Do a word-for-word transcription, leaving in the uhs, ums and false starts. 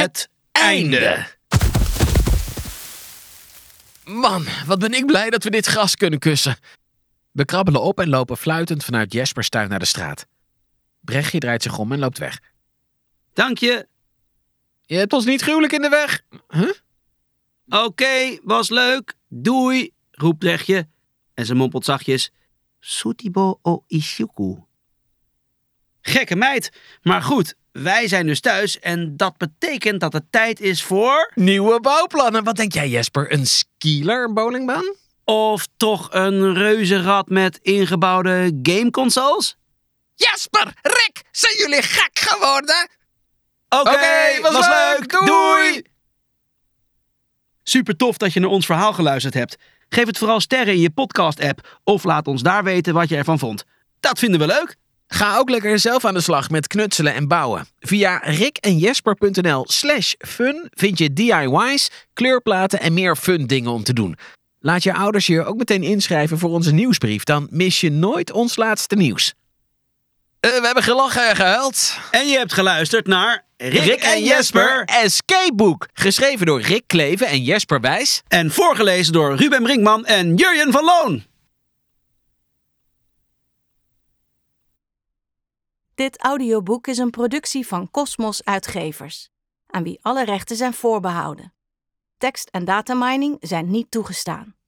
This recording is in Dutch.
Het einde. Man, wat ben ik blij dat we dit gras kunnen kussen. We krabbelen op en lopen fluitend vanuit Jespers tuin naar de straat. Brechtje draait zich om en loopt weg. Dank je. Je hebt ons niet gruwelijk in de weg. Huh? Oké, okay, was leuk. Doei, roept Brechtje. En ze mompelt zachtjes. Sutibo o ishuku. Gekke meid. Maar goed, wij zijn dus thuis en dat betekent dat het tijd is voor... Nieuwe bouwplannen. Wat denk jij, Jesper? Een skieler, een bowlingbaan? Of toch een reuzenrad met ingebouwde gameconsoles? Jesper, Rick, zijn jullie gek geworden? Oké, okay, was, was leuk. leuk. Doei. Doei. Super tof dat je naar ons verhaal geluisterd hebt. Geef het vooral sterren in je podcast-app of laat ons daar weten wat je ervan vond. Dat vinden we leuk. Ga ook lekker zelf aan de slag met knutselen en bouwen. Via rickenjesper.nl slash fun vind je D I Y's, kleurplaten en meer fun dingen om te doen. Laat je ouders je ook meteen inschrijven voor onze nieuwsbrief. Dan mis je nooit ons laatste nieuws. Uh, we hebben gelachen en gehuild. En je hebt geluisterd naar Rick, Rick en, en Jesper Escape Book. Geschreven door Rick Kleven en Jesper Wijs. En voorgelezen door Ruben Brinkman en Jurjen van Loon. Dit audioboek is een productie van Cosmos Uitgevers, aan wie alle rechten zijn voorbehouden. Tekst en datamining zijn niet toegestaan.